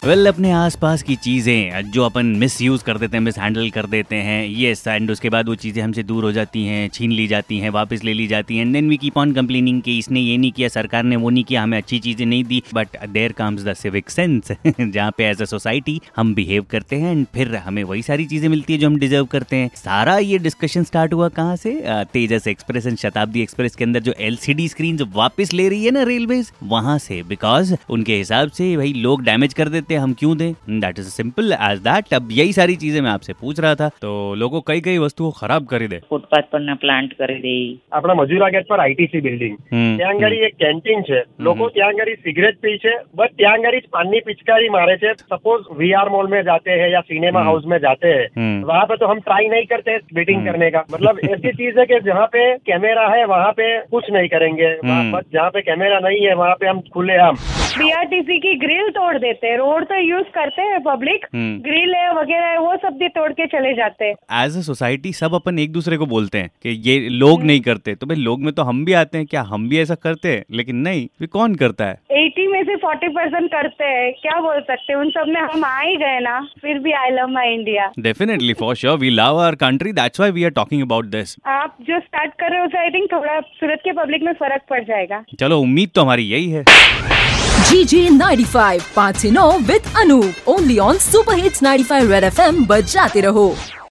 Well, अपने आसपास की चीजें जो अपन मिस यूज कर देते हैं, मिस हैंडल कर देते हैं, यस, एंड उसके बाद वो चीजें हमसे दूर हो जाती हैं, छीन ली जाती हैं, वापस ले ली जाती हैं, and then we keep on complaining कि इसने ये नहीं किया, सरकार ने वो नहीं किया, हमें अच्छी चीजें नहीं दी। But there comes the civic sense जहाँ पे एज अ सोसाइटी हम बिहेव करते हैं एंड फिर हमें वही सारी चीजें मिलती है जो हम डिजर्व करते हैं। सारा ये डिस्कशन स्टार्ट हुआ कहाँ से? Tejas express and Shatabdi express के अंदर जो LCD स्क्रीन जो वापस ले रही है ना रेलवेज, वहां से। बिकॉज उनके हिसाब से भाई लोग डैमेज कर देते हैं, हम क्यों दें? That is simple as that. अब यही सारी चीजें मैं आपसे पूछ रहा था। तो लोगों कई वस्तुओं खराब कर दे, ફૂટપાથ પર પ્લાન્ટ કરી દે, આપણા મજૂરા ગેટ પર ITC બિલ્ડિંગ, ત્યાં આગળ એક કેન્ટીન છે, લોકો ત્યાં આગળ સિગરેટ પી છે, બસ ત્યાં આગળ પાનની पिचकारी मारे थे। सपोज VR मॉल में जाते हैं या सिनेमा हाउस में जाते हैं, वहाँ पे तो हम ट्राई नहीं करते वेटिंग करने का। मतलब ऐसी चीज है कि जहाँ पे कैमरा है वहाँ पे कुछ नहीं करेंगे, बस जहाँ पे कैमरा नहीं है वहाँ पे हम खुलेआम। BRTC की ग्रिल तोड़ देते हैं, रोड तो यूज करते हैं पब्लिक, ग्रिल है वगैरह है वो सब भी तोड़ के चले जाते हैं। एज अ सोसाइटी सब अपन एक दूसरे को बोलते हैं कि ये लोग नहीं करते, तो भाई लोग में तो हम भी आते हैं, क्या हम भी ऐसा करते हैं? लेकिन नहीं, फिर कौन करता है? 80 में से 40% करते हैं, क्या बोल सकते हैं, उन सब में हम आ ही गए ना। फिर भी I love my India. Definitely, for sure, we love our country, that's why we are talking about this. आप जो स्टार्ट कर रहे हो उससे आई थिंक थोड़ा सूरत के पब्लिक में फर्क पड़ जाएगा। चलो, उम्मीद तो हमारी यही है। GG 95 5 9 with Anup, only on Super Hits 95 Red FM, बजाते रहो।